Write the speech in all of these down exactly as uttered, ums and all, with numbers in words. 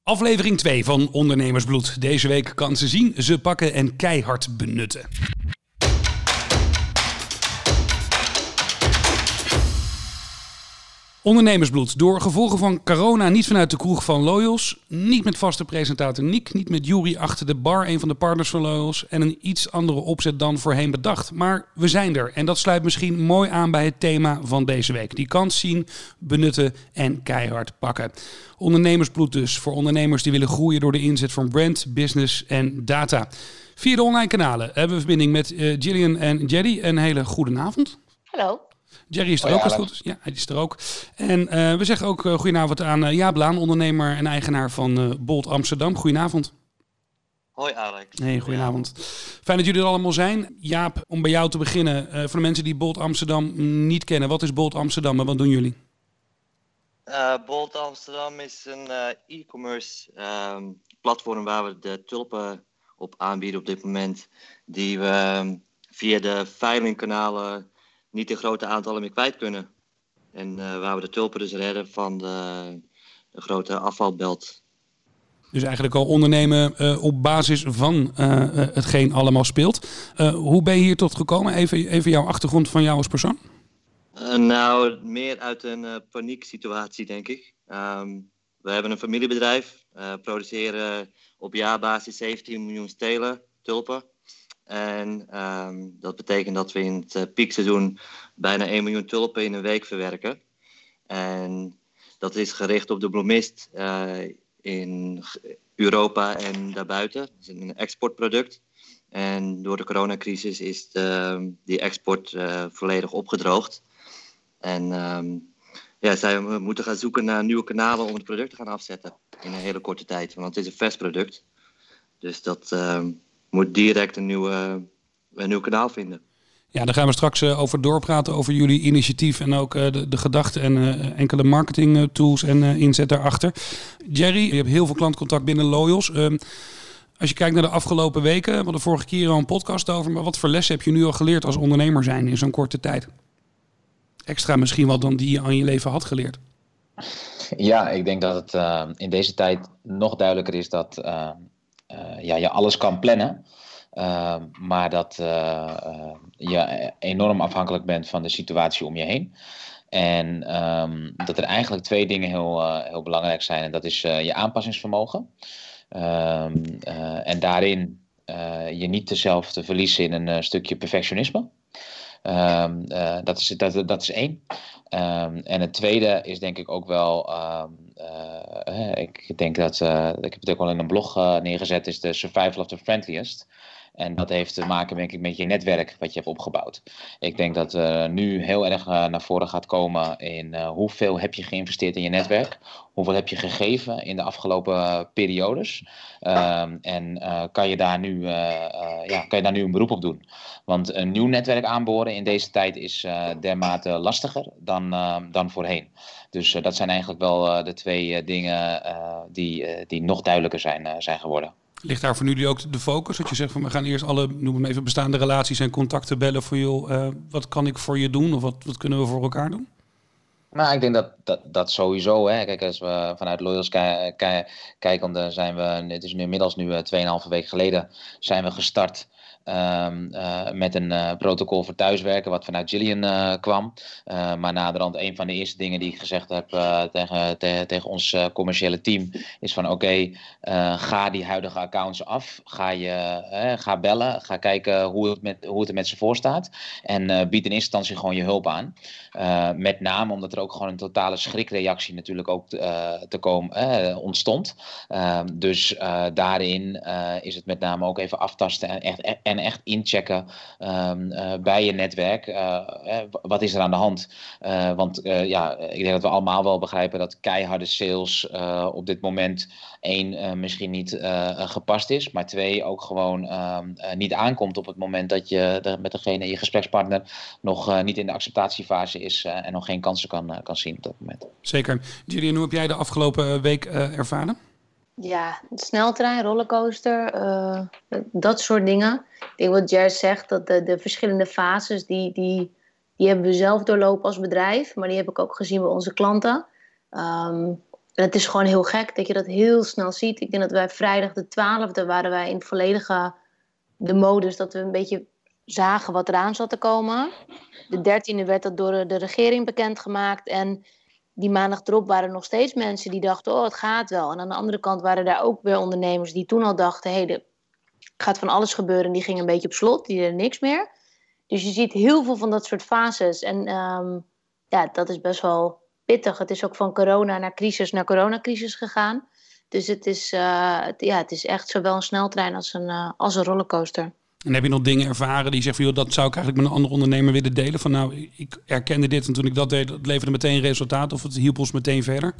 Aflevering twee van Ondernemersbloed. Deze week kansen zien, ze pakken en keihard benutten. Ondernemersbloed. Door gevolgen van corona niet vanuit de kroeg van Loyals. Niet met vaste presentator Niek. Niet met Jury achter de bar, een van de partners van Loyals. En een iets andere opzet dan voorheen bedacht. Maar we zijn er. En dat sluit misschien mooi aan bij het thema van deze week. Die kans zien, benutten en keihard pakken. Ondernemersbloed dus. Voor ondernemers die willen groeien door de inzet van brand, business en data. Via de online kanalen hebben we verbinding met uh, Gillian en Jerry. Een hele goede avond. Hallo. Jerry is er oh, ook, ja, als het goed is. Ja, hij is er ook. En uh, we zeggen ook uh, goedenavond aan uh, Jaap Laan, ondernemer en eigenaar van uh, Bolt Amsterdam. Goedenavond. Hoi Alex. Hey, goedenavond. Fijn dat jullie er allemaal zijn. Jaap, om bij jou te beginnen, uh, voor de mensen die Bolt Amsterdam niet kennen. Wat is Bolt Amsterdam en wat doen jullie? Uh, Bolt Amsterdam is een uh, e-commerce um, platform waar we de tulpen op aanbieden op dit moment. Die we um, via de veilingkanalen niet in grote aantallen meer kwijt kunnen. En uh, waar we de tulpen dus redden van de, de grote afvalbelt. Dus eigenlijk al ondernemen uh, op basis van uh, uh, hetgeen allemaal speelt. Uh, hoe ben je hier tot gekomen? Even, even jouw achtergrond van jou als persoon. Uh, nou, meer uit een uh, panieksituatie, denk ik. Um, we hebben een familiebedrijf. Uh, produceren op jaarbasis zeventien miljoen stelen, tulpen. En um, dat betekent dat we in het uh, piekseizoen bijna één miljoen tulpen in een week verwerken. En dat is gericht op de bloemist uh, in Europa en daarbuiten. Het is een exportproduct. En door de coronacrisis is de, die export uh, volledig opgedroogd. En um, ja, zij we moeten gaan zoeken naar nieuwe kanalen om het product te gaan afzetten in een hele korte tijd. Want het is een vers product. Dus dat um, moet direct een, nieuwe, een nieuw kanaal vinden. Ja, daar gaan we straks uh, over doorpraten, over jullie initiatief en ook uh, de, de gedachten en uh, enkele marketing uh, tools en uh, inzet daarachter. Jerry, je hebt heel veel klantcontact binnen Loyals. Um, als je kijkt naar de afgelopen weken, we hadden de vorige keer al een podcast over, maar wat voor lessen heb je nu al geleerd als ondernemer zijn in zo'n korte tijd? Extra misschien wel dan die je aan je leven had geleerd. Ja, ik denk dat het uh, in deze tijd nog duidelijker is dat uh, uh, ja, je alles kan plannen. Uh, maar dat uh, uh, je enorm afhankelijk bent van de situatie om je heen. En um, dat er eigenlijk twee dingen heel, uh, heel belangrijk zijn. En dat is uh, je aanpassingsvermogen. Um, uh, en daarin uh, je niet jezelf te verliezen in een uh, stukje perfectionisme. Um, uh, dat, is, dat, dat is één. Um, en het tweede is denk ik ook wel, um, uh, ik denk dat, uh, ik heb het ook wel in een blog uh, neergezet, is de survival of the friendliest. En dat heeft te maken denk ik, met je netwerk wat je hebt opgebouwd. Ik denk dat uh, nu heel erg uh, naar voren gaat komen in uh, hoeveel heb je geïnvesteerd in je netwerk. Hoeveel heb je gegeven in de afgelopen uh, periodes. Um, en uh, kan, je daar nu, uh, uh, ja, kan je daar nu een beroep op doen. Want een nieuw netwerk aanboren in deze tijd is uh, dermate lastiger dan, uh, dan voorheen. Dus uh, dat zijn eigenlijk wel uh, de twee uh, dingen uh, die, uh, die nog duidelijker zijn, uh, zijn geworden. Ligt daar voor jullie ook de focus? Dat je zegt van we gaan eerst alle, noem hem even, bestaande relaties en contacten bellen voor joh, uh, wat kan ik voor je doen of wat, wat kunnen we voor elkaar doen? Nou, ik denk dat dat, dat sowieso. Hè. Kijk, als we vanuit Loyals ki- ki- kijken, dan zijn we, het is nu inmiddels nu uh, tweeënhalve week geleden, zijn we gestart. Um, uh, met een uh, protocol voor thuiswerken wat vanuit Gillian uh, kwam. Uh, maar naderhand een van de eerste dingen die ik gezegd heb uh, tegen, te, tegen ons uh, commerciële team is van oké, okay, uh, ga die huidige accounts af. Ga, je, uh, ga bellen. Ga kijken hoe het, met, hoe het er met ze voor staat. En uh, bied in eerste instantie gewoon je hulp aan. Uh, met name omdat er ook gewoon een totale schrikreactie natuurlijk ook uh, te komen, uh, ontstond. Uh, dus uh, daarin uh, is het met name ook even aftasten en echt, en echt inchecken um, uh, bij je netwerk. Uh, eh, wat is er aan de hand? Uh, want uh, ja, ik denk dat we allemaal wel begrijpen dat keiharde sales uh, op dit moment één, uh, misschien niet uh, gepast is. Maar twee, ook gewoon uh, uh, niet aankomt op het moment dat je de, met degene, je gesprekspartner, nog uh, niet in de acceptatiefase is uh, en nog geen kansen kan, uh, kan zien op dat moment. Zeker. Gillian, hoe heb jij de afgelopen week uh, ervaren? Ja, sneltrein, rollercoaster, uh, dat soort dingen. Ik denk wat Jer zegt, dat de, de verschillende fases, die, die, die hebben we zelf doorlopen als bedrijf. Maar die heb ik ook gezien bij onze klanten. Um, En het is gewoon heel gek dat je dat heel snel ziet. Ik denk dat wij vrijdag de twaalfde waren wij in volledige de modus dat we een beetje zagen wat eraan zat te komen. De dertiende werd dat door de regering bekendgemaakt. En die maandag erop waren er nog steeds mensen die dachten, oh, het gaat wel. En aan de andere kant waren daar ook weer ondernemers die toen al dachten, hé, hey, er gaat van alles gebeuren. En die gingen een beetje op slot, die deden niks meer. Dus je ziet heel veel van dat soort fases. En um, ja, dat is best wel pittig. Het is ook van corona naar crisis naar coronacrisis gegaan. Dus het is, uh, het, ja, het is echt zowel een sneltrein als een, uh, als een rollercoaster. En heb je nog dingen ervaren die je zegt van, joh, dat zou ik eigenlijk met een andere ondernemer willen delen? Van nou, ik erkende dit en toen ik dat deed, dat leverde meteen resultaat of het hielp ons meteen verder?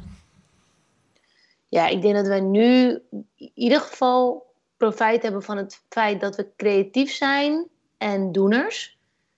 Ja, ik denk dat wij nu in ieder geval profijt hebben van het feit dat we creatief zijn en doeners.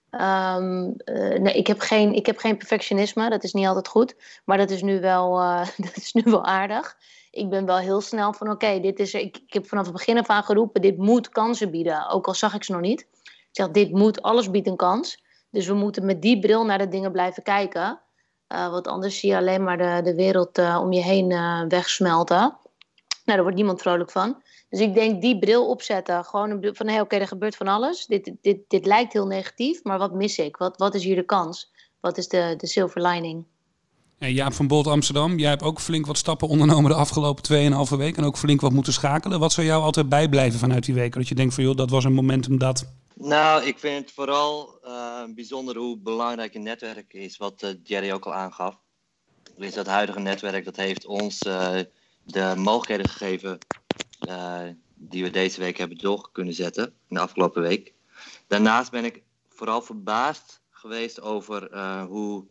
Um, uh, nee, ik heb geen, ik heb geen perfectionisme, dat is niet altijd goed. Maar dat is nu wel, uh, dat is nu wel aardig. Ik ben wel heel snel van oké, dit is ik, ik heb vanaf het begin af aan geroepen, dit moet kansen bieden. Ook al zag ik ze nog niet. Ik zeg, dit moet, alles biedt een kans. Dus we moeten met die bril naar de dingen blijven kijken. Uh, want anders zie je alleen maar de, de wereld uh, om je heen uh, wegsmelten. Nou, daar wordt niemand vrolijk van. Dus ik denk die bril opzetten. Gewoon een bril van, hé, hey, oké, okay, er gebeurt van alles. Dit, dit, dit lijkt heel negatief, maar wat mis ik? Wat, wat is hier de kans? Wat is de, de silver lining? En Jaap van Bolt Amsterdam, jij hebt ook flink wat stappen ondernomen de afgelopen tweeënhalve week. En ook flink wat moeten schakelen. Wat zou jou altijd bijblijven vanuit die week? Dat je denkt van, joh, dat was een momentum dat... Nou, ik vind het vooral uh, bijzonder hoe belangrijk een netwerk is. Wat uh, Jerry ook al aangaf. Dus dat huidige netwerk, dat heeft ons uh, de mogelijkheden gegeven... Uh, die we deze week hebben door kunnen zetten in de afgelopen week. Daarnaast ben ik vooral verbaasd geweest over uh, hoe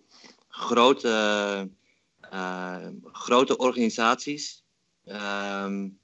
grote, uh, grote organisaties, um,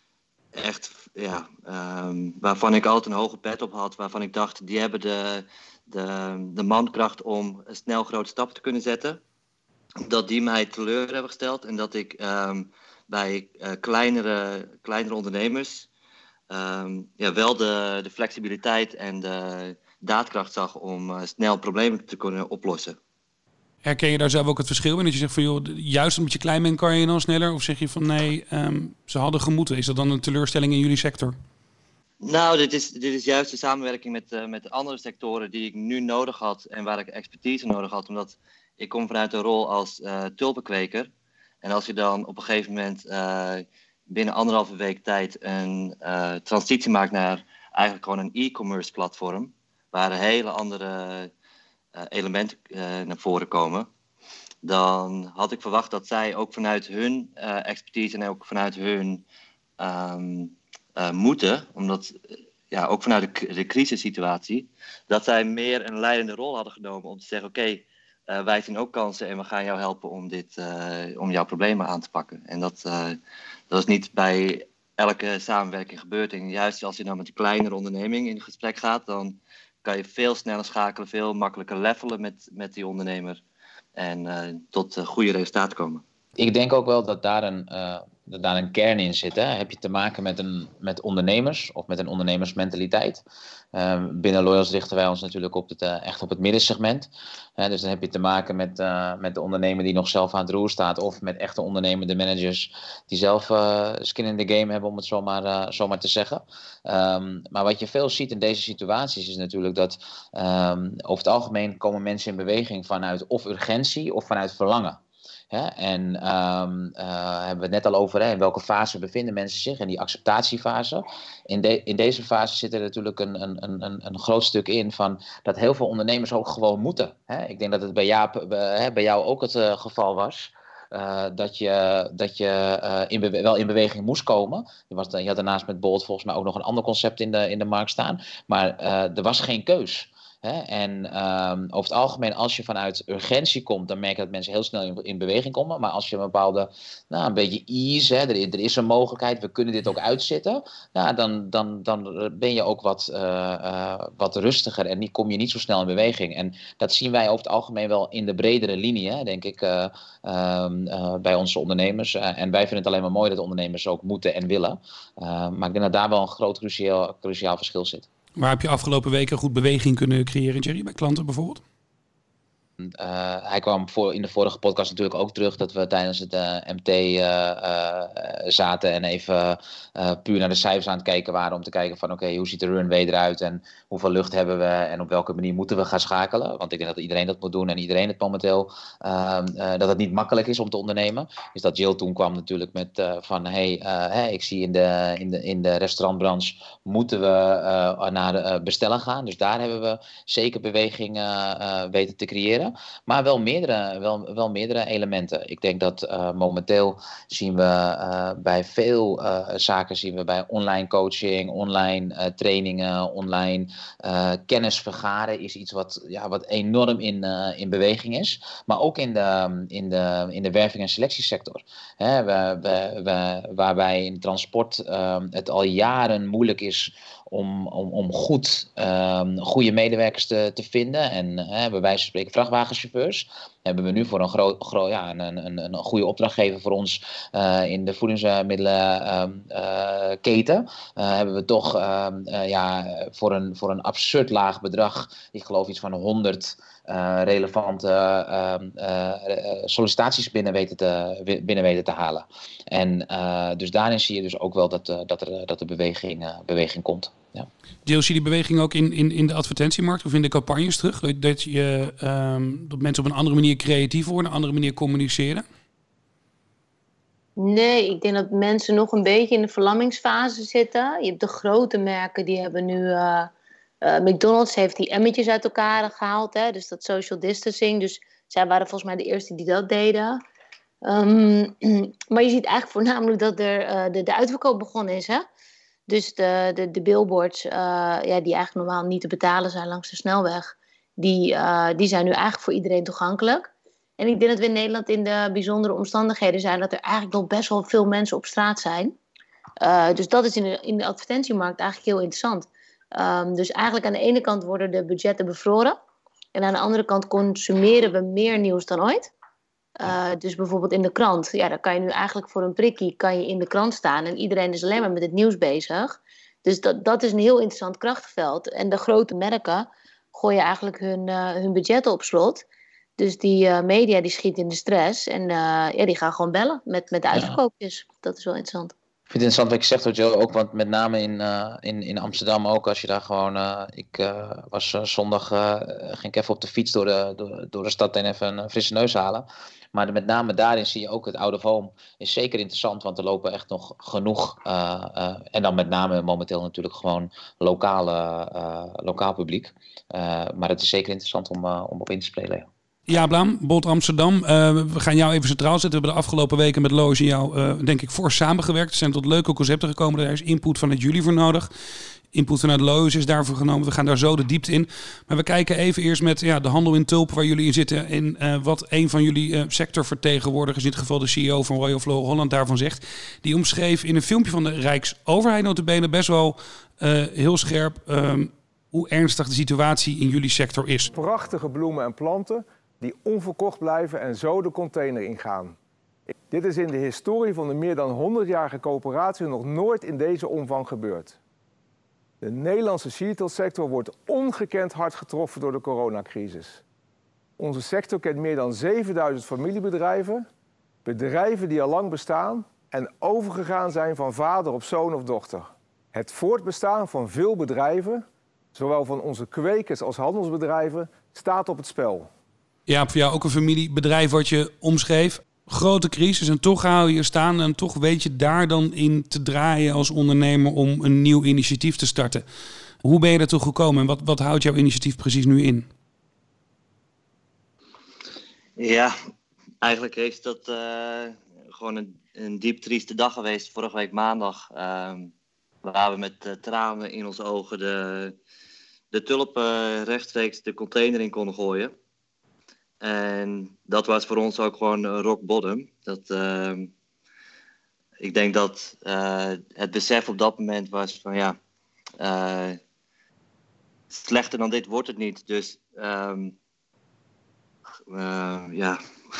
echt, ja, um, waarvan ik altijd een hoge pet op had, waarvan ik dacht, die hebben de, de, de mankracht om snel grote stappen te kunnen zetten. Dat die mij teleur hebben gesteld en dat ik um, bij uh, kleinere, kleinere ondernemers um, ja, wel de, de flexibiliteit en de daadkracht zag om uh, snel problemen te kunnen oplossen. Herken je daar zelf ook het verschil in? Dat je zegt van, joh, juist omdat je klein bent kan je dan sneller? Of zeg je van, nee, um, ze hadden gemoeten. Is dat dan een teleurstelling in jullie sector? Nou, dit is, dit is juist de samenwerking met, uh, met andere sectoren die ik nu nodig had en waar ik expertise nodig had. Omdat ik kom vanuit een rol als uh, tulpenkweker. En als je dan op een gegeven moment uh, binnen anderhalve week tijd een uh, transitie maakt naar eigenlijk gewoon een e-commerce platform, waar hele andere uh, elementen uh, naar voren komen, dan had ik verwacht dat zij ook vanuit hun uh, expertise en ook vanuit hun um, uh, moeten, omdat uh, ja, ook vanuit de, de crisissituatie, dat zij meer een leidende rol hadden genomen om te zeggen, oké, okay, Uh, wij zien ook kansen en we gaan jou helpen om, dit, uh, om jouw problemen aan te pakken. En dat, uh, dat is niet bij elke samenwerking gebeurd. En juist als je dan met een kleinere onderneming in gesprek gaat, dan kan je veel sneller schakelen, veel makkelijker levelen met, met die ondernemer. En uh, tot uh, goede resultaten komen. Ik denk ook wel dat daar een, uh, dat daar een kern in zit. Hè? Heb je te maken met, een, met ondernemers of met een ondernemersmentaliteit. Uh, binnen Loyals richten wij ons natuurlijk op het, uh, echt op het middensegment. Uh, dus dan heb je te maken met, uh, met de ondernemer die nog zelf aan het roer staat. Of met echte ondernemende managers die zelf uh, skin in the game hebben, om het zomaar, uh, zomaar te zeggen. Um, maar wat je veel ziet in deze situaties is natuurlijk dat um, over het algemeen komen mensen in beweging vanuit of urgentie of vanuit verlangen. Ja, en um, uh, hebben we het net al over, hè, in welke fase bevinden mensen zich, in die acceptatiefase. In, de, in deze fase zit er natuurlijk een, een, een, een groot stuk in van dat heel veel ondernemers ook gewoon moeten. Hè. Ik denk dat het bij, Jaap, bij, bij jou ook het uh, geval was. Uh, dat je, dat je uh, in bewe- wel in beweging moest komen. Je, was, je had daarnaast met Bolt volgens mij ook nog een ander concept in de, in de markt staan. Maar uh, er was geen keus. He, en um, over het algemeen, als je vanuit urgentie komt, dan merk je dat mensen heel snel in, in beweging komen. Maar als je een bepaalde, nou, een beetje ease, hè, er, er is een mogelijkheid, we kunnen dit ook uitzitten. Nou, dan, dan, dan ben je ook wat, uh, uh, wat rustiger en die, kom je niet zo snel in beweging. En dat zien wij over het algemeen wel in de bredere linie, hè, denk ik, uh, um, uh, bij onze ondernemers. Uh, en wij vinden het alleen maar mooi dat de ondernemers ook moeten en willen. Uh, maar ik denk dat daar wel een groot cruciaal, cruciaal verschil zit. Waar heb je afgelopen weken goed beweging kunnen creëren, Jerry, bij klanten bijvoorbeeld? Uh, hij kwam voor, in de vorige podcast natuurlijk ook terug dat we tijdens het uh, M T uh, uh, zaten en even uh, puur naar de cijfers aan het kijken waren om te kijken van oké, okay, hoe ziet de runway eruit en hoeveel lucht hebben we en op welke manier moeten we gaan schakelen. Want ik denk dat iedereen dat moet doen en iedereen het momenteel, uh, uh, dat het niet makkelijk is om te ondernemen. Dus dat Jill toen kwam natuurlijk met uh, van hey, uh, hey, ik zie in de, in de, in de restaurantbranche moeten we uh, naar uh, bestellen gaan. Dus daar hebben we zeker beweging uh, uh, weten te creëren. Maar wel meerdere, wel, wel meerdere elementen. Ik denk dat uh, momenteel zien we uh, bij veel uh, zaken, zien we bij online coaching, online uh, trainingen, online uh, kennis vergaren is iets wat, ja, wat enorm in, uh, in beweging is. Maar ook in de, in de, in de werving- en selectiesector. Hè, we, we, we, waarbij in transport uh, het al jaren moeilijk is om, om, om goed, um, goede medewerkers te, te vinden. En uh, bij wijze van spreken vrachtwagenchauffeurs. Hebben we nu voor een, groot, gro- ja, een, een, een goede opdrachtgever voor ons uh, in de voedingsmiddenenketen. Uh, uh, hebben we toch uh, uh, ja, voor, een, voor een absurd laag bedrag, ik geloof iets van honderd uh, relevante uh, uh, sollicitaties binnen weten te, binnen weten te halen. En uh, dus daarin zie je dus ook wel dat, uh, dat er, dat er beweging, uh, beweging komt. Ja. Jill, zie je die beweging ook in, in, in de advertentiemarkt of in de campagnes terug? Dat, dat, je, um, dat mensen op een andere manier creatief worden, een andere manier communiceren? Nee, ik denk dat mensen nog een beetje in de verlammingsfase zitten. Je hebt de grote merken, die hebben nu... Uh, uh, McDonald's heeft die emmetjes uit elkaar gehaald. Hè? Dus dat social distancing. Dus zij waren volgens mij de eerste die dat deden. Um, maar je ziet eigenlijk voornamelijk dat er uh, de, de uitverkoop begonnen is, hè? Dus de, de, de billboards, uh, ja, die eigenlijk normaal niet te betalen zijn langs de snelweg, die, uh, die zijn nu eigenlijk voor iedereen toegankelijk. En ik denk dat we in Nederland in de bijzondere omstandigheden zijn dat er eigenlijk nog best wel veel mensen op straat zijn. Uh, dus dat is in de, in de advertentiemarkt eigenlijk heel interessant. Um, dus eigenlijk aan de ene kant worden de budgetten bevroren. En aan de andere kant consumeren we meer nieuws dan ooit. Uh, dus bijvoorbeeld in de krant. Ja, dan kan je nu eigenlijk voor een prikkie kan je in de krant staan. En iedereen is alleen maar met het nieuws bezig. Dus dat, dat is een heel interessant krachtenveld. En de grote merken gooien eigenlijk hun, uh, hun budgetten op slot. Dus die uh, media die schieten in de stress. En uh, ja, die gaan gewoon bellen met, met de uitverkoopjes. Ja. Dat is wel interessant. Ik vind het interessant wat je zegt, Joe, ook, want met name in, uh, in, in Amsterdam ook, als je daar gewoon, uh, ik uh, was uh, zondag, uh, ging ik even op de fiets door de, door, door de stad en even een frisse neus halen. Maar de, met name daarin zie je ook het out of home is zeker interessant, want er lopen echt nog genoeg, uh, uh, en dan met name momenteel natuurlijk gewoon lokale, uh, lokaal publiek. Uh, maar het is zeker interessant om, uh, om op in te spelen, ja. Ja, Blaam, Bolt Amsterdam. Uh, we gaan jou even centraal zetten. We hebben de afgelopen weken met Loos en jou, uh, denk ik, fors samengewerkt. Er zijn tot leuke concepten gekomen. Daar is input vanuit jullie voor nodig. Input vanuit Loos is daarvoor genomen. We gaan daar zo de diepte in. Maar we kijken even eerst met ja, de handel in tulpen waar jullie in zitten. En uh, wat een van jullie uh, sectorvertegenwoordigers, in dit geval de C E O van Royal Flora Holland, daarvan zegt. Die omschreef in een filmpje van de Rijksoverheid nota bene best wel uh, heel scherp um, hoe ernstig de situatie in jullie sector is. Prachtige bloemen en planten die onverkocht blijven en zo de container ingaan. Dit is in de historie van de meer dan honderdjarige coöperatie nog nooit in deze omvang gebeurd. De Nederlandse retailsector wordt ongekend hard getroffen door de coronacrisis. Onze sector kent meer dan zevenduizend familiebedrijven, bedrijven die al lang bestaan en overgegaan zijn van vader op zoon of dochter. Het voortbestaan van veel bedrijven, zowel van onze kwekers als handelsbedrijven, staat op het spel. Ja, voor jou ook een familiebedrijf wat je omschreef. Grote crisis en toch hou je staan en toch weet je daar dan in te draaien als ondernemer om een nieuw initiatief te starten. Hoe ben je daartoe gekomen en wat, wat houdt jouw initiatief precies nu in? Ja, eigenlijk is dat uh, gewoon een, een diep trieste dag geweest vorige week maandag. Uh, waar we met uh, tranen in onze ogen de, de tulpen uh, rechtstreeks de container in konden gooien. En dat was voor ons ook gewoon rock bottom. Dat, uh, ik denk dat uh, het besef op dat moment was van ja, uh, slechter dan dit wordt het niet. Dus um, uh, ja.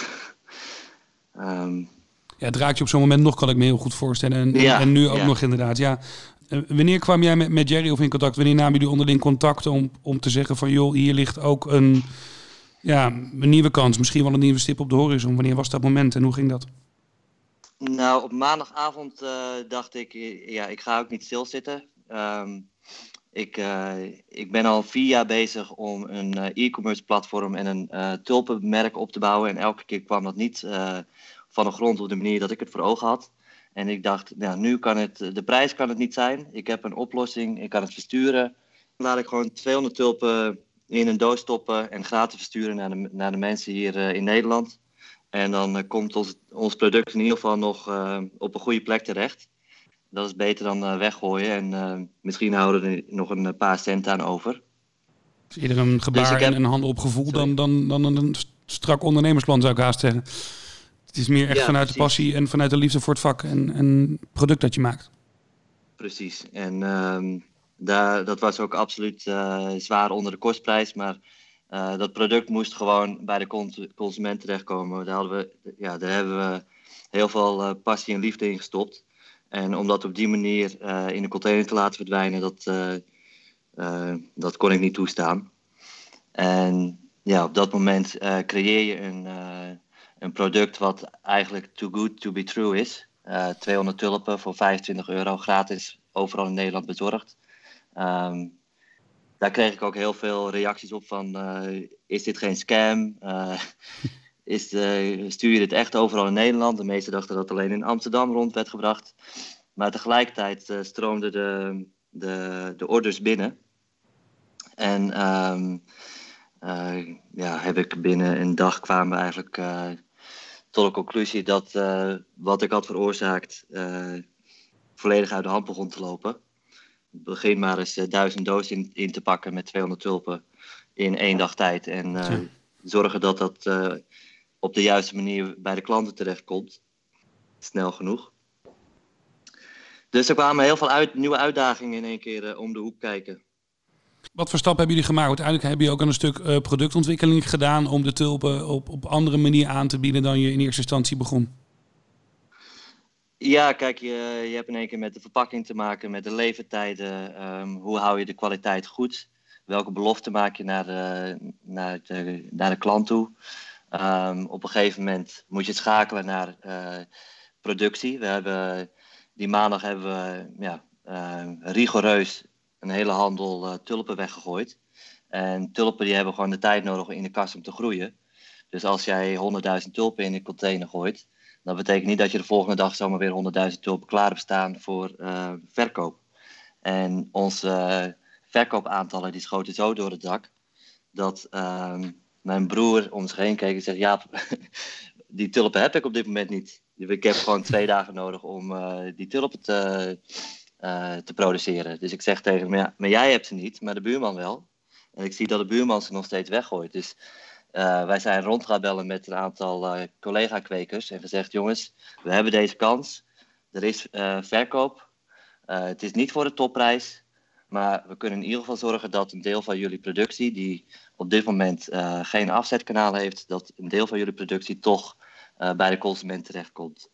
um, ja, het raakt je op zo'n moment nog, kan ik me heel goed voorstellen. En, ja, en nu ook ja. nog inderdaad. Ja. Uh, wanneer kwam jij met, met Jerry of in contact? Wanneer namen jullie onderling contact om, om te zeggen van joh, hier ligt ook een... Ja, een nieuwe kans. Misschien wel een nieuwe stip op de horizon. Wanneer was dat moment en hoe ging dat? Nou, op maandagavond uh, dacht ik, ja, ik ga ook niet stilzitten. Um, ik, uh, ik ben al vier jaar bezig om een uh, e-commerce platform en een uh, tulpenmerk op te bouwen. En elke keer kwam dat niet uh, van de grond op de manier dat ik het voor ogen had. En ik dacht, nou, nu kan het, de prijs kan het niet zijn. Ik heb een oplossing, ik kan het versturen. Dan laat ik gewoon tweehonderd tulpen in een doos stoppen en gratis versturen naar de, naar de mensen hier uh, in Nederland. En dan uh, komt ons, ons product in ieder geval nog uh, op een goede plek terecht. Dat is beter dan uh, weggooien en uh, misschien houden we er nog een paar cent aan over. Dus eerder een gebaar dus heb... en een handel op gevoel dan, dan, dan een strak ondernemersplan, zou ik haast zeggen. Het is meer echt ja, vanuit precies. de passie en vanuit de liefde voor het vak en, en het product dat je maakt. Precies. En um, daar, dat was ook absoluut uh, zwaar onder de kostprijs, maar uh, dat product moest gewoon bij de consument terechtkomen. Daar, hadden we, ja, daar hebben we heel veel uh, passie en liefde in gestopt. En om dat op die manier uh, in de container te laten verdwijnen, dat, uh, uh, dat kon ik niet toestaan. En ja, op dat moment uh, creëer je een, uh, een product wat eigenlijk too good to be true is. Uh, tweehonderd tulpen voor vijfentwintig euro, gratis overal in Nederland bezorgd. Um, daar kreeg ik ook heel veel reacties op van, uh, is dit geen scam? Uh, is, uh, stuur je dit echt overal in Nederland? De meesten dachten dat het alleen in Amsterdam rond werd gebracht. Maar tegelijkertijd uh, stroomden de, de, de orders binnen. En um, uh, ja, heb ik binnen een dag kwamen we eigenlijk uh, tot de conclusie dat uh, wat ik had veroorzaakt uh, volledig uit de hand begon te lopen. Begin maar eens uh, duizend dozen in, in te pakken met tweehonderd tulpen in één dag tijd. En uh, zorgen dat dat uh, op de juiste manier bij de klanten terechtkomt. Snel genoeg. Dus er kwamen heel veel uit, nieuwe uitdagingen in één keer uh, om de hoek kijken. Wat voor stappen hebben jullie gemaakt? Uiteindelijk heb je ook een stuk uh, productontwikkeling gedaan om de tulpen op, op andere manier aan te bieden dan je in eerste instantie begon. Ja, kijk, je, je hebt in één keer met de verpakking te maken, met de levertijden. Um, hoe hou je de kwaliteit goed? Welke belofte maak je naar de, naar de, naar de klant toe? Um, op een gegeven moment moet je schakelen naar uh, productie. We hebben, die maandag hebben we ja, uh, rigoureus een hele handel uh, tulpen weggegooid. En tulpen die hebben gewoon de tijd nodig in de kast om te groeien. Dus als jij honderdduizend tulpen in een container gooit, dat betekent niet dat je de volgende dag zomaar weer honderdduizend tulpen klaar hebt staan voor uh, verkoop. En onze uh, verkoopaantallen die schoten zo door het dak, dat uh, mijn broer om zich heen keek en zei, ja, die tulpen heb ik op dit moment niet. Ik heb gewoon twee dagen nodig om uh, die tulpen te, uh, te produceren. Dus ik zeg tegen hem, ja, maar jij hebt ze niet, maar de buurman wel. En ik zie dat de buurman ze nog steeds weggooit. Dus Uh, wij zijn rond gaan bellen met een aantal uh, collega-kwekers en gezegd, jongens, we hebben deze kans. Er is uh, verkoop. Uh, het is niet voor de topprijs, maar we kunnen in ieder geval zorgen dat een deel van jullie productie, die op dit moment uh, geen afzetkanaal heeft, dat een deel van jullie productie toch uh, bij de consument terechtkomt.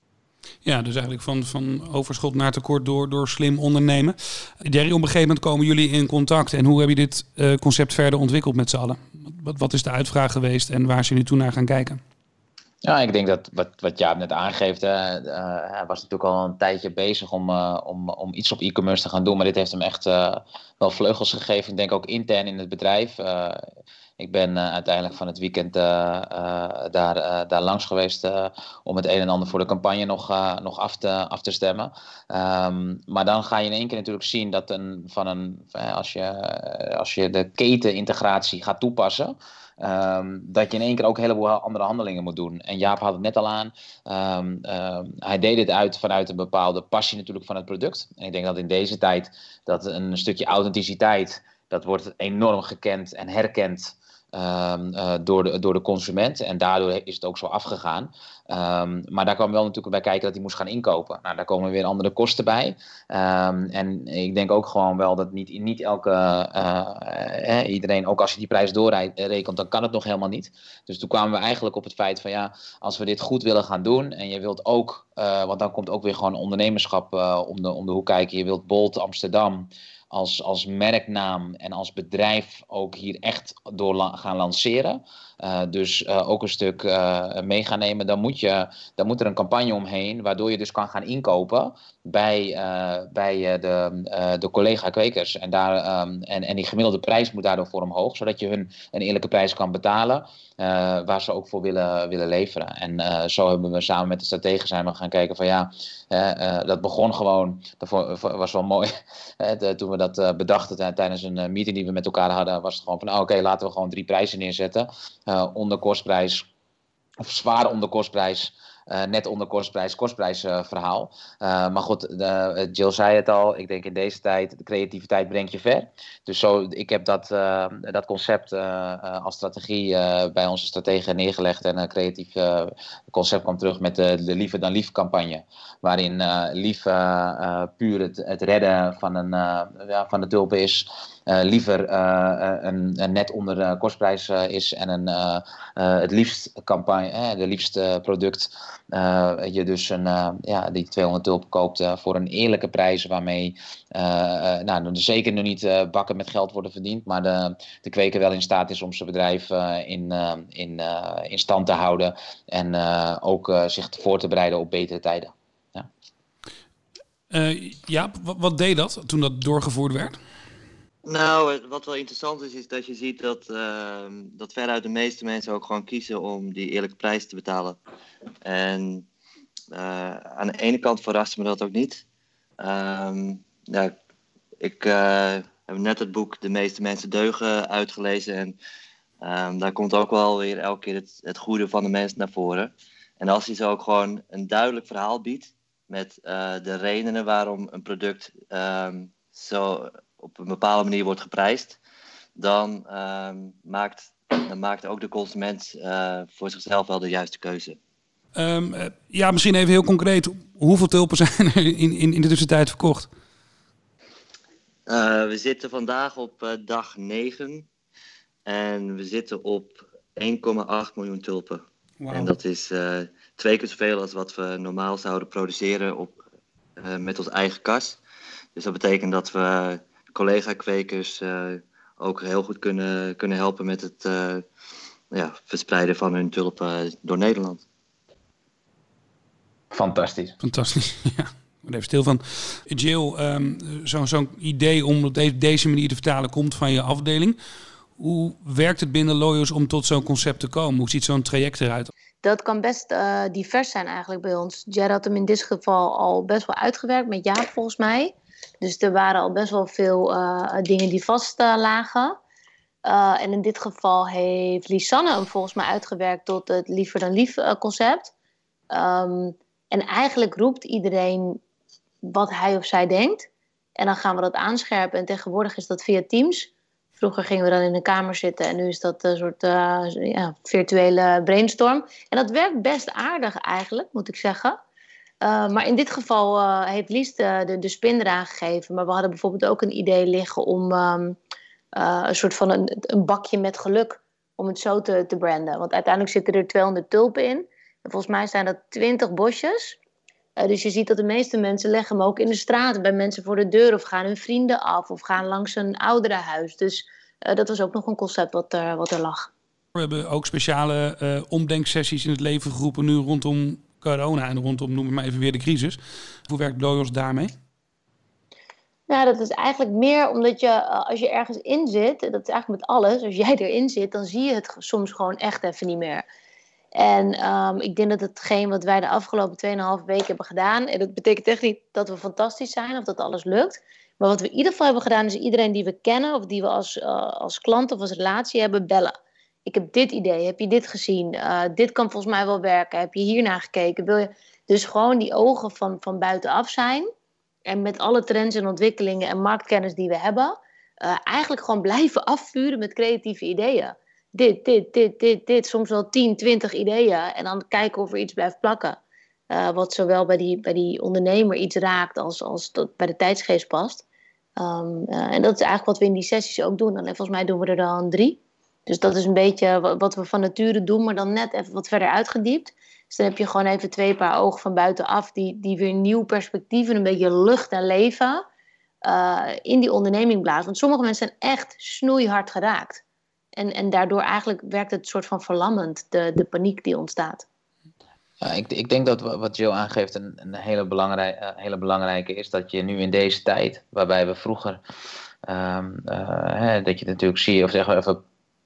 Ja, dus eigenlijk van, van overschot naar tekort door, door slim ondernemen. Jerry, op een gegeven moment komen jullie in contact. En hoe heb je dit uh, concept verder ontwikkeld met z'n allen? Wat, wat is de uitvraag geweest en waar zijn jullie toen naar gaan kijken? Ja, ik denk dat wat, wat Jaap net aangeeft, uh, uh, hij was natuurlijk al een tijdje bezig om, uh, om, om iets op e-commerce te gaan doen. Maar dit heeft hem echt uh, wel vleugels gegeven. Ik denk ook intern in het bedrijf. Uh, Ik ben uh, uiteindelijk van het weekend uh, uh, daar, uh, daar langs geweest uh, om het een en ander voor de campagne nog, uh, nog af, te, af te stemmen. Um, maar dan ga je in één keer natuurlijk zien dat een, van een, als, je, als je de ketenintegratie gaat toepassen, Um, dat je in één keer ook een heleboel andere handelingen moet doen. En Jaap had het net al aan. Um, um, hij deed dit uit vanuit een bepaalde passie natuurlijk van het product. En ik denk dat in deze tijd dat een stukje authenticiteit, dat wordt enorm gekend en herkend Um, uh, door, de, door de consument. En daardoor is het ook zo afgegaan. Um, maar daar kwam wel natuurlijk bij kijken dat hij moest gaan inkopen. Nou, daar komen weer andere kosten bij. Um, en ik denk ook gewoon wel dat niet, niet elke uh, eh, iedereen, ook als je die prijs doorrekent, dan kan het nog helemaal niet. Dus toen kwamen we eigenlijk op het feit van ja, als we dit goed willen gaan doen en je wilt ook, uh, want dan komt ook weer gewoon ondernemerschap uh, om, de, om de hoek kijken. Je wilt Bolt, Amsterdam, als, als merknaam en als bedrijf ook hier echt door la- gaan lanceren. Uh, dus uh, ook een stuk uh, mee gaan nemen. Dan moet, je, dan moet er een campagne omheen, waardoor je dus kan gaan inkopen bij, uh, bij uh, de, uh, de collega-kwekers. En, daar, um, en, en die gemiddelde prijs moet daardoor voor omhoog, zodat je hun een eerlijke prijs kan betalen, uh, waar ze ook voor willen, willen leveren. En uh, zo hebben we samen met de strategen zijn we gaan kijken van ja, uh, uh, dat begon gewoon, dat was wel mooi, uh, toen we dat uh, bedachten tijdens een uh, meeting die we met elkaar hadden, was het gewoon van oh, oké, okay, laten we gewoon drie prijzen neerzetten. Uh, onder kostprijs, of zwaar onder kostprijs, uh, net onder kostprijs, kostprijs uh, verhaal. Uh, maar goed, uh, Jill zei het al, ik denk in deze tijd, de creativiteit brengt je ver. Dus zo, ik heb dat, uh, dat concept uh, uh, als strategie uh, bij onze strategen neergelegd en een creatief uh, concept kwam terug met de, de Liever dan Lief campagne. Waarin uh, lief uh, uh, puur het, het redden van, een, uh, ja, van de tulpen is. Uh, liever uh, een, een net onder de kostprijs uh, is en een, uh, uh, het liefst campagne, eh, de liefste product, uh, je dus een, uh, ja, die tweehonderd tulpen koopt uh, voor een eerlijke prijs waarmee uh, uh, nou, er zeker nog niet uh, bakken met geld worden verdiend, maar de, de kweker wel in staat is om zijn bedrijf uh, in, uh, in, uh, in stand te houden en uh, ook uh, zich voor te bereiden op betere tijden. Ja, uh, ja wat, wat deed dat toen dat doorgevoerd werd? Nou, wat wel interessant is, is dat je ziet dat, uh, dat veruit de meeste mensen ook gewoon kiezen om die eerlijke prijs te betalen. En uh, aan de ene kant verraste me dat ook niet. Um, ja, ik uh, heb net het boek De meeste mensen deugen uitgelezen. En um, daar komt ook wel weer elke keer het, het goede van de mens naar voren. En als hij zo ook gewoon een duidelijk verhaal biedt met uh, de redenen waarom een product um, zo op een bepaalde manier wordt geprijsd, dan, uh, maakt, dan maakt ook de consument uh, voor zichzelf wel de juiste keuze. Um, uh, ja, misschien even heel concreet. Hoeveel tulpen zijn er in, in, in de tussentijd verkocht? Uh, we zitten vandaag op uh, dag negen en we zitten op één komma acht miljoen tulpen. Wow. En dat is uh, twee keer zoveel als wat we normaal zouden produceren op, uh, met ons eigen kas. Dus dat betekent dat we collega-kwekers uh, ook heel goed kunnen, kunnen helpen met het uh, ja, verspreiden van hun tulpen door Nederland. Fantastisch. Fantastisch, ja. Ik ben even stil van. Jill, um, zo, zo'n idee om op deze, deze manier te vertalen komt van je afdeling. Hoe werkt het binnen Loyos om tot zo'n concept te komen? Hoe ziet zo'n traject eruit? Dat kan best uh, divers zijn eigenlijk bij ons. Jer had hem in dit geval al best wel uitgewerkt met Jaap volgens mij. Dus er waren al best wel veel uh, dingen die vast uh, lagen. Uh, en in dit geval heeft Lisanne hem volgens mij uitgewerkt tot het Liever dan Lief uh, concept. Um, en eigenlijk roept iedereen wat hij of zij denkt. En dan gaan we dat aanscherpen. En tegenwoordig is dat via Teams. Vroeger gingen we dan in een kamer zitten. En nu is dat een soort uh, ja, virtuele brainstorm. En dat werkt best aardig eigenlijk, moet ik zeggen. Uh, maar in dit geval uh, heeft Lies de, de, de spin eraan gegeven. Maar we hadden bijvoorbeeld ook een idee liggen om um, uh, een soort van een, een bakje met geluk. Om het zo te, te branden. Want uiteindelijk zitten er tweehonderd tulpen in. En volgens mij zijn dat twintig bosjes. Uh, dus je ziet dat de meeste mensen leggen hem ook in de straat. Bij mensen voor de deur. Of gaan hun vrienden af. Of gaan langs een ouderenhuis. Dus uh, dat was ook nog een concept wat er, wat er lag. We hebben ook speciale uh, omdenksessies in het leven geroepen nu rondom corona en rondom, noem ik maar even weer, de crisis. Hoe werkt Loyos daarmee? Nou, dat is eigenlijk meer omdat je, als je ergens in zit, dat is eigenlijk met alles, als jij erin zit, dan zie je het soms gewoon echt even niet meer. En um, ik denk dat hetgeen wat wij de afgelopen tweeënhalve weken hebben gedaan, en dat betekent echt niet dat we fantastisch zijn of dat alles lukt, maar wat we in ieder geval hebben gedaan is iedereen die we kennen of die we als, uh, als klant of als relatie hebben, bellen. Ik heb dit idee, heb je dit gezien? Uh, dit kan volgens mij wel werken. Heb je hiernaar gekeken? Wil je dus gewoon die ogen van, van buitenaf zijn. En met alle trends en ontwikkelingen en marktkennis die we hebben. Uh, eigenlijk gewoon blijven afvuren met creatieve ideeën. Dit, dit, dit, dit, dit. Soms wel tien, twintig ideeën. En dan kijken of er iets blijft plakken. Uh, wat zowel bij die, bij die ondernemer iets raakt als, als dat bij de tijdsgeest past. Um, uh, en dat is eigenlijk wat we in die sessies ook doen. En volgens mij doen we er dan drie. Dus dat is een beetje wat we van nature doen, maar dan net even wat verder uitgediept. Dus dan heb je gewoon even twee paar ogen van buitenaf die, die weer nieuw perspectief en een beetje lucht en leven uh, in die onderneming blaast. Want sommige mensen zijn echt snoeihard geraakt. En, en daardoor eigenlijk werkt het soort van verlammend, de, de paniek die ontstaat. Ja, ik, ik denk dat wat Jill aangeeft een, een hele, belangrijk, uh, hele belangrijke is dat je nu in deze tijd, waarbij we vroeger, um, uh, hè, dat je natuurlijk zie, of zeggen we even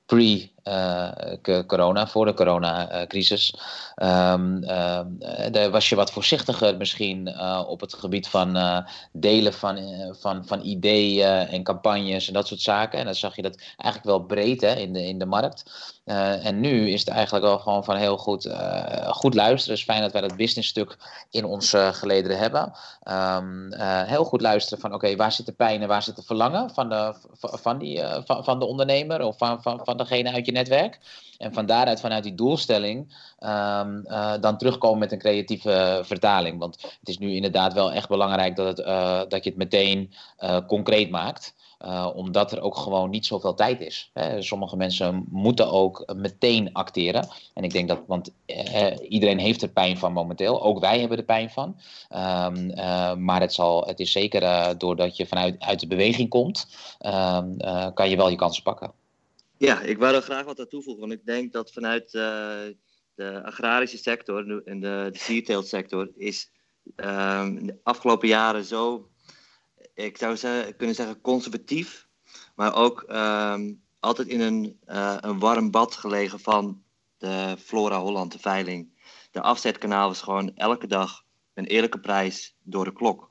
pre-corona, uh, voor de coronacrisis, um, uh, daar was je wat voorzichtiger misschien uh, op het gebied van uh, delen van, uh, van, van ideeën en campagnes en dat soort zaken. En dan zag je dat eigenlijk wel breed hè, in, de, in de markt. Uh, en nu is het eigenlijk wel gewoon van heel goed, uh, goed luisteren. Het is fijn dat wij dat businessstuk in onze uh, gelederen hebben. Um, uh, heel goed luisteren van oké, okay, waar zit de pijn en waar zit de verlangen van de, van die, uh, van, van de ondernemer of van, van, van degene uit je netwerk. En van daaruit, vanuit die doelstelling, um, uh, dan terugkomen met een creatieve vertaling. Want het is nu inderdaad wel echt belangrijk dat, het, uh, dat je het meteen uh, concreet maakt. Uh, omdat er ook gewoon niet zoveel tijd is. Hè. Sommige mensen moeten ook meteen acteren. En ik denk dat, want uh, iedereen heeft er pijn van momenteel. Ook wij hebben er pijn van. Um, uh, maar het, zal, het is zeker uh, doordat je vanuit uit de beweging komt, uh, uh, kan je wel je kansen pakken. Ja, ik wou er graag wat aan toevoegen. Want ik denk dat vanuit uh, de agrarische sector en de, de seateelt-sector is um, de afgelopen jaren zo, ik zou ze, kunnen zeggen, conservatief. Maar ook um, altijd in een, uh, een warm bad gelegen van de Flora Holland, de veiling. De afzetkanaal was gewoon elke dag een eerlijke prijs door de klok.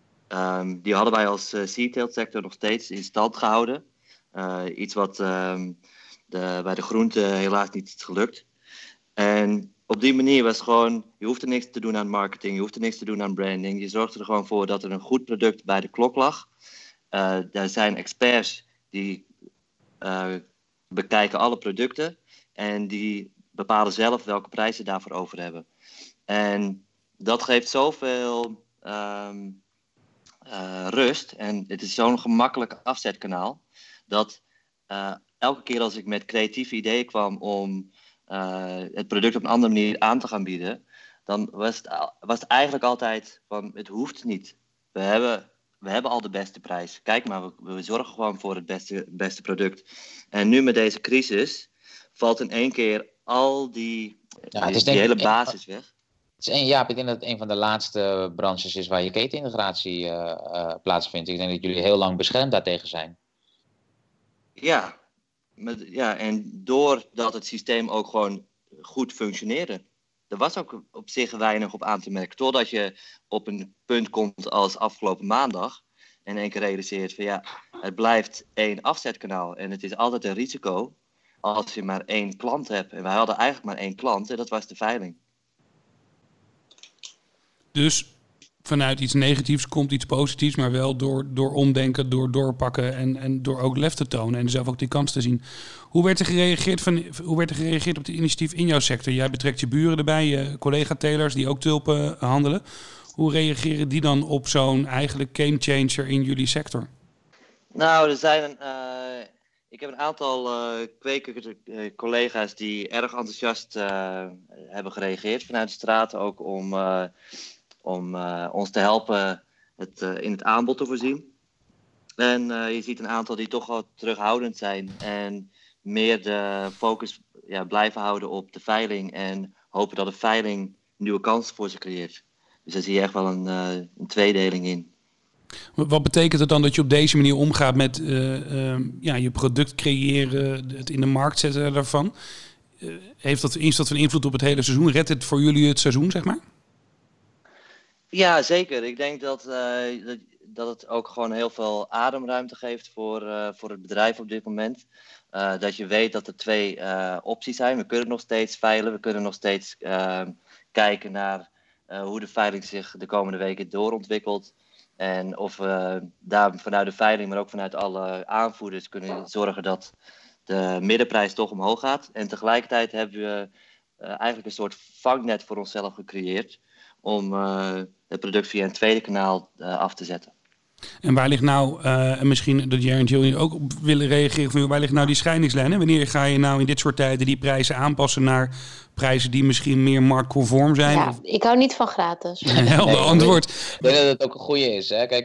Um, die hadden wij als uh, seateelt-sector nog steeds in stand gehouden. Uh, iets wat um, de, bij de groente helaas niet is gelukt. En op die manier was het gewoon, je hoeft er niks te doen aan marketing, je hoeft er niks te doen aan branding. Je zorgt er gewoon voor dat er een goed product bij de klok lag. Uh, er zijn experts die uh, bekijken alle producten en die bepalen zelf welke prijs ze daarvoor over hebben. En dat geeft zoveel um, uh, rust en het is zo'n gemakkelijk afzetkanaal. Dat uh, elke keer als ik met creatieve ideeën kwam om uh, het product op een andere manier aan te gaan bieden, dan was het, was het eigenlijk altijd van, het hoeft niet. We hebben, we hebben al de beste prijs. Kijk maar, we, we zorgen gewoon voor het beste, beste product. En nu met deze crisis valt in één keer al die, ja, die, het is die hele een, basis weg. Het is een, ja, ik denk dat het een van de laatste branches is waar je ketenintegratie uh, uh, plaatsvindt. Ik denk dat jullie heel lang beschermd daartegen zijn. Ja, met, ja, en doordat het systeem ook gewoon goed functioneerde. Er was ook op zich weinig op aan te merken. Totdat je op een punt komt als afgelopen maandag. En in één keer realiseert van ja, het blijft één afzetkanaal. En het is altijd een risico als je maar één klant hebt. En wij hadden eigenlijk maar één klant en dat was de veiling. Dus vanuit iets negatiefs komt iets positiefs, maar wel door, door omdenken, door doorpakken en, en door ook lef te tonen en zelf ook die kans te zien. Hoe werd er gereageerd, van, hoe werd er gereageerd op het initiatief in jouw sector? Jij betrekt je buren erbij, je collega-telers die ook tulpen handelen. Hoe reageren die dan op zo'n eigenlijk gamechanger in jullie sector? Nou, er zijn een, uh, ik heb een aantal uh, kweker-collega's die erg enthousiast uh, hebben gereageerd vanuit de straat, ook om Uh, om uh, ons te helpen het, uh, in het aanbod te voorzien. En uh, je ziet een aantal die toch wel terughoudend zijn en meer de focus ja, blijven houden op de veiling en hopen dat de veiling nieuwe kansen voor ze creëert. Dus daar zie je echt wel een, uh, een tweedeling in. Wat betekent het dan dat je op deze manier omgaat met uh, uh, ja, je product creëren, het in de markt zetten daarvan? Uh, heeft dat, heeft dat een invloed op het hele seizoen? Redt het voor jullie het seizoen, zeg maar? Ja, zeker. Ik denk dat, uh, dat, dat het ook gewoon heel veel ademruimte geeft voor, uh, voor het bedrijf op dit moment. Uh, dat je weet dat er twee uh, opties zijn. We kunnen nog steeds veilen. We kunnen nog steeds uh, kijken naar uh, hoe de veiling zich de komende weken doorontwikkelt. En of we daar vanuit de veiling, maar ook vanuit alle aanvoerders kunnen zorgen dat de middenprijs toch omhoog gaat. En tegelijkertijd hebben we uh, eigenlijk een soort vangnet voor onszelf gecreëerd om uh, het product via een tweede kanaal uh, af te zetten. En waar ligt nou, uh, en misschien dat Jerry en Jill ook op willen reageren van, waar ligt nou die scheidingslijn? Hè? Wanneer ga je nou in dit soort tijden die prijzen aanpassen naar prijzen die misschien meer marktconform zijn? Ja, ik hou niet van gratis. Helder nee, antwoord. Ik denk dat het ook een goede is. Hè? Kijk,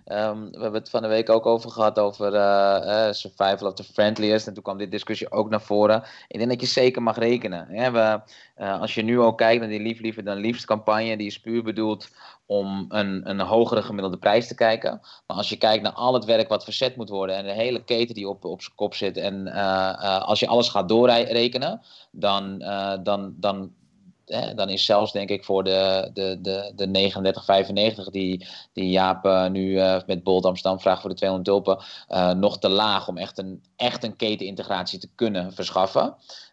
Um, we hebben het van de week ook over gehad over uh, uh, survival of the friendliest. En toen kwam dit discussie ook naar voren. Ik denk dat je zeker mag rekenen. Hè? We, uh, als je nu ook kijkt naar die lief liever dan liefst campagne, die is puur bedoeld om een, een hogere gemiddelde prijs te kijken. Maar als je kijkt naar al het werk wat verzet moet worden en de hele keten die op, op zijn kop zit. En uh, uh, als je alles gaat doorrekenen, dan, uh, dan, dan Eh, dan is zelfs denk ik voor de, de, de, de negenendertig vijfennegentig die, die Jaap uh, nu uh, met Bolt Amsterdam vraagt voor de tweehonderd tulpen, uh, nog te laag om echt een, echt een ketenintegratie te kunnen verschaffen.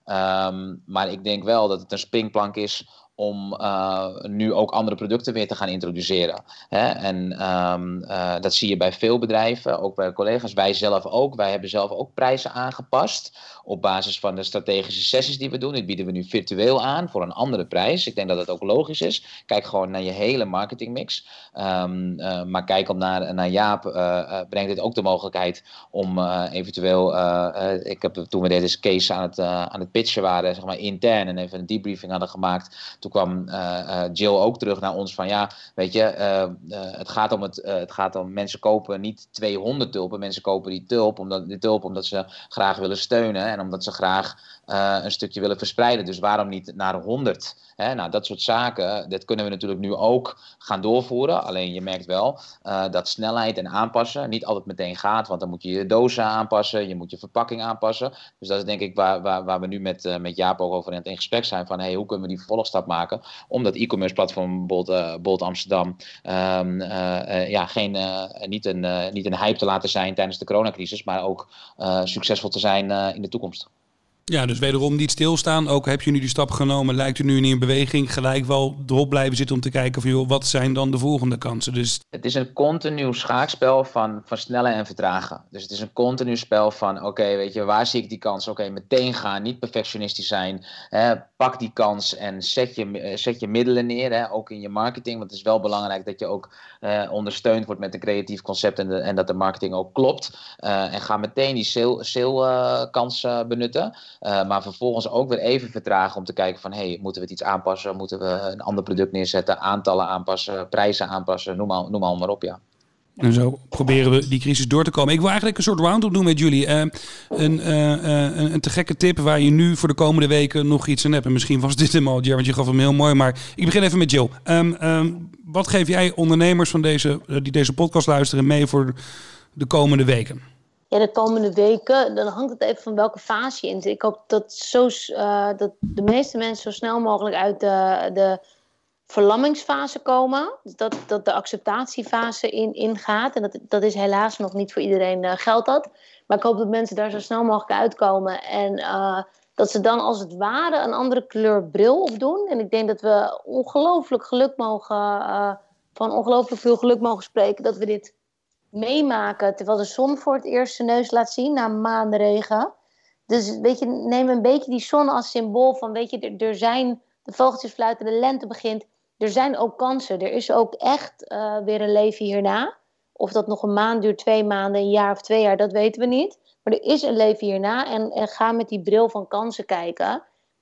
Um, maar ik denk wel dat het een springplank is om uh, nu ook andere producten weer te gaan introduceren. Hè? En um, uh, dat zie je bij veel bedrijven, ook bij collega's. Wij zelf ook. Wij hebben zelf ook prijzen aangepast op basis van de strategische sessies die we doen. Dit bieden we nu virtueel aan voor een andere prijs. Ik denk dat het ook logisch is. Kijk gewoon naar je hele marketingmix. Um, uh, maar kijk op naar, naar Jaap, uh, uh, brengt dit ook de mogelijkheid om uh, eventueel, uh, uh, ik heb toen we deze case aan het, uh, aan het pitchen waren, zeg maar intern en even een debriefing hadden gemaakt. Toen kwam uh, uh, Jill ook terug naar ons van ja, weet je, uh, uh, het, gaat om het, uh, het gaat om mensen kopen niet tweehonderd tulpen. Mensen kopen die tulp omdat, die tulp omdat ze graag willen steunen en omdat ze graag uh, een stukje willen verspreiden. Dus waarom niet naar honderd? Hè? Nou, dat soort zaken, dat kunnen we natuurlijk nu ook gaan doorvoeren. Alleen je merkt wel uh, dat snelheid en aanpassen niet altijd meteen gaat. Want dan moet je je dozen aanpassen, je moet je verpakking aanpassen. Dus dat is denk ik waar, waar, waar we nu met, uh, met Jaap ook over in, in gesprek zijn. Van hey, hoe kunnen we die vervolgstap maken? Om dat e-commerce platform Bolt, uh, Bolt Amsterdam um, uh, uh, ja, geen, uh, niet, een, uh, niet een hype te laten zijn tijdens de coronacrisis. Maar ook uh, succesvol te zijn uh, in de toekomst. Ja, dus wederom niet stilstaan. Ook heb je nu die stap genomen, lijkt u nu in beweging, gelijk wel erop blijven zitten om te kijken van joh, wat zijn dan de volgende kansen? Dus het is een continu schaakspel van, van snellen en vertragen. Dus het is een continu spel van oké, okay, weet je, waar zie ik die kans? Oké, okay, meteen gaan, niet perfectionistisch zijn. Hè, pak die kans en zet je, zet je middelen neer, hè, ook in je marketing. Want het is wel belangrijk dat je ook eh, ondersteund wordt met een creatief concept en, de, en dat de marketing ook klopt. Uh, en ga meteen die sale, sale uh, kans uh, benutten. Uh, maar vervolgens ook weer even vertragen om te kijken van hey, moeten we het iets aanpassen? Moeten we een ander product neerzetten? Aantallen aanpassen? Prijzen aanpassen? Noem maar, noem maar, maar op, ja. En zo proberen we die crisis door te komen. Ik wil eigenlijk een soort round-up doen met jullie. Uh, een, uh, uh, een, een te gekke tip waar je nu voor de komende weken nog iets aan hebt. En misschien was dit hem al, Jer, want je gaf hem heel mooi. Maar ik begin even met Jill. Um, um, wat geef jij ondernemers van deze, uh, die deze podcast luisteren mee voor de komende weken? Ja, de komende weken, dan hangt het even van welke fase je in zit. Ik hoop dat, zo, uh, dat de meeste mensen zo snel mogelijk uit de, de verlammingsfase komen. Dus dat, dat de acceptatiefase in, ingaat. En dat, dat is helaas nog niet voor iedereen uh, geldt dat. Maar ik hoop dat mensen daar zo snel mogelijk uitkomen. En uh, dat ze dan als het ware een andere kleur bril opdoen. En ik denk dat we ongelooflijk geluk mogen, uh, van ongelooflijk veel geluk mogen spreken dat we dit meemaken terwijl de zon voor het eerst zijn neus laat zien na maanden regen. Dus weet je, neem een beetje die zon als symbool van, weet je, er, er zijn, de vogeltjes fluiten, de lente begint. Er zijn ook kansen. Er is ook echt uh, weer een leven hierna. Of dat nog een maand duurt, twee maanden, een jaar of twee jaar, dat weten we niet. Maar er is een leven hierna en, en ga met die bril van kansen kijken.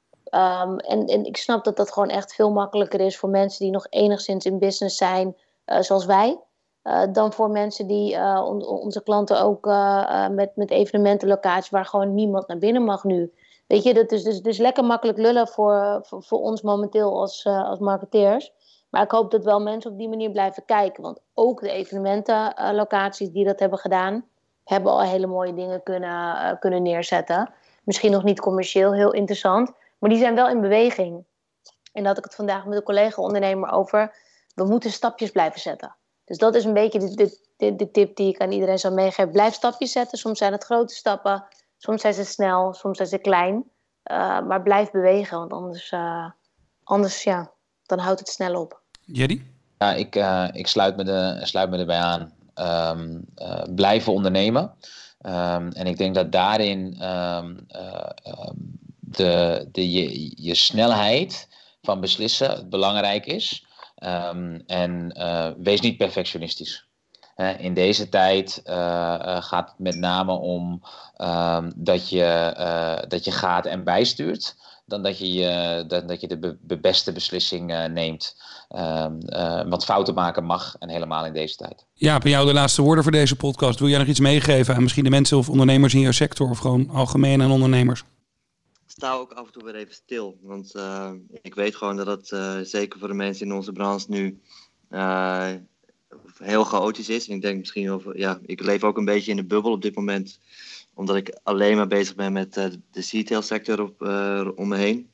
Um, en, en ik snap dat dat gewoon echt veel makkelijker is voor mensen die nog enigszins in business zijn, uh, zoals wij. Uh, dan voor mensen die, uh, on, onze klanten ook uh, uh, met, met evenementenlocaties waar gewoon niemand naar binnen mag nu. Weet je, dat is dus, dus lekker makkelijk lullen voor, voor, voor ons momenteel als, uh, als marketeers. Maar ik hoop dat wel mensen op die manier blijven kijken. Want ook de evenementenlocaties uh, die dat hebben gedaan, hebben al hele mooie dingen kunnen, uh, kunnen neerzetten. Misschien nog niet commercieel heel interessant, maar die zijn wel in beweging. En daar had ik het vandaag met een collega-ondernemer over. We moeten stapjes blijven zetten. Dus dat is een beetje de, de, de, de tip die ik aan iedereen zou meegeven. Blijf stapjes zetten. Soms zijn het grote stappen. Soms zijn ze snel. Soms zijn ze klein. Uh, maar blijf bewegen. Want anders, uh, anders ja, dan houdt het snel op. Jerry? Ja, ik, uh, ik sluit, me de, sluit me erbij aan. Um, uh, blijven ondernemen. Um, en ik denk dat daarin um, uh, um, de, de, je, je snelheid van beslissen belangrijk is. Um, en uh, wees niet perfectionistisch. Uh, in deze tijd uh, uh, gaat het met name om um, dat, je, uh, dat je gaat en bijstuurt. dan dat je, uh, dat, dat je de be- be beste beslissing uh, neemt. Uh, uh, want fouten maken mag en helemaal in deze tijd. Ja, bij jou de laatste woorden voor deze podcast. Wil jij nog iets meegeven aan misschien de mensen of ondernemers in jouw sector of gewoon algemeen aan ondernemers? Sta ook af en toe weer even stil. Want uh, ik weet gewoon dat het uh, zeker voor de mensen in onze branche nu uh, heel chaotisch is. En ik denk misschien over, ja, ik leef ook een beetje in de bubbel op dit moment. Omdat ik alleen maar bezig ben met uh, de retail sector op, uh, om me heen.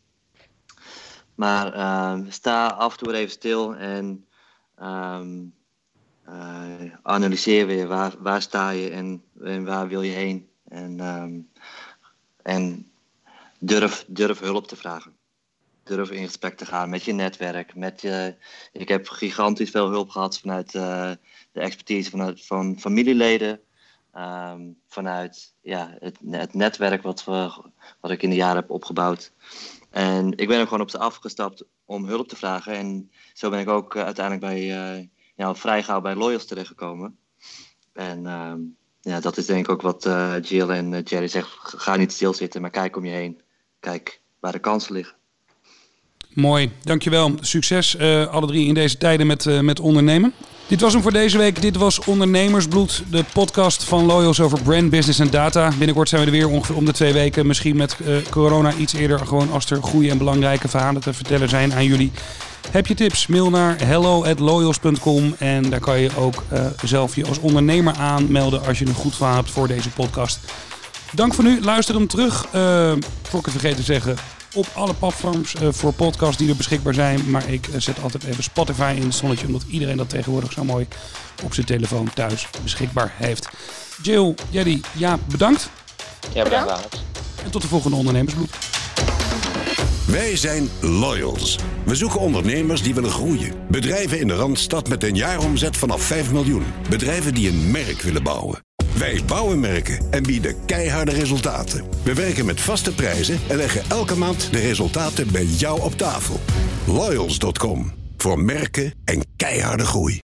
Maar uh, sta af en toe weer even stil en um, uh, analyseer weer waar, waar sta je en, en waar wil je heen. En, um, en durf, durf hulp te vragen. Durf in gesprek te gaan met je netwerk. Met je, ik heb gigantisch veel hulp gehad vanuit uh, de expertise vanuit, van familieleden. Um, vanuit ja, het, het netwerk wat, we, wat ik in de jaren heb opgebouwd. En ik ben er gewoon op ze afgestapt om hulp te vragen. En zo ben ik ook uh, uiteindelijk bij, uh, ja, vrij gauw bij Loyals terechtgekomen. En um, ja, dat is denk ik ook wat uh, Jill en uh, Jerry zeggen. Ga niet stilzitten, maar kijk om je heen. Kijk waar de kansen liggen. Mooi, dankjewel. Succes uh, alle drie in deze tijden met, uh, met ondernemen. Dit was hem voor deze week. Dit was Ondernemersbloed, de podcast van Loyals over brand, business en data. Binnenkort zijn we er weer ongeveer om de twee weken. Misschien met uh, corona iets eerder. Gewoon als er goede en belangrijke verhalen te vertellen zijn aan jullie. Heb je tips? Mail naar hello at loyals dot com. En daar kan je ook uh, zelf je als ondernemer aanmelden als je een goed verhaal hebt voor deze podcast. Dank voor nu. Luister hem terug. Uh, voor ik het vergeten te zeggen. Op alle platforms uh, voor podcasts die er beschikbaar zijn. Maar ik uh, zet altijd even Spotify in het zonnetje. Omdat iedereen dat tegenwoordig zo mooi op zijn telefoon thuis beschikbaar heeft. Jill, Jerry, ja, bedankt. Ja, bedankt Alex. En tot de volgende Ondernemersbloed. Wij zijn Loyals. We zoeken ondernemers die willen groeien. Bedrijven in de Randstad met een jaaromzet vanaf vijf miljoen. Bedrijven die een merk willen bouwen. Wij bouwen merken en bieden keiharde resultaten. We werken met vaste prijzen en leggen elke maand de resultaten bij jou op tafel. Loyals dot com. Voor merken en keiharde groei.